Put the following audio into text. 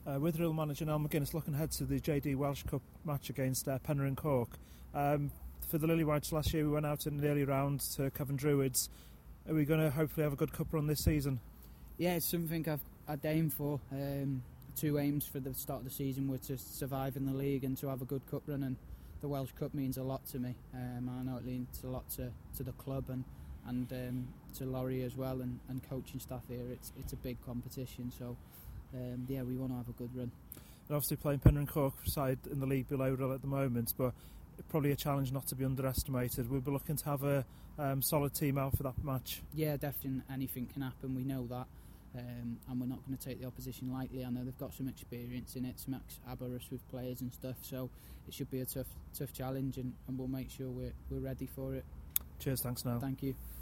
Witherhill manager Niall McGuinness looking ahead to the JD Welsh Cup match against Penryn and Cork. For the Lilywhites last year we went out in the early round to Cefn Druids. Are we going to hopefully have a good cup run this season? Yeah, it's something I'd aim for. Two aims for the start of the season were to survive in the league and to have a good cup run, and the Welsh Cup means a lot to me. I know it means a lot to the club and to Laurie as well, and coaching staff here. It's a big competition, so we want to have a good run. And obviously playing Penryn Cork side in the league below Rill at the moment, but probably a challenge not to be underestimated. We'll be looking to have a solid team out for that match. Yeah, definitely anything can happen, we know that, and we're not going to take the opposition lightly. I know they've got some experience in it, some ex-Aberystwyth with players and stuff, so it should be a tough challenge, and we'll make sure we're ready for it. Cheers, thanks Niall. Thank you.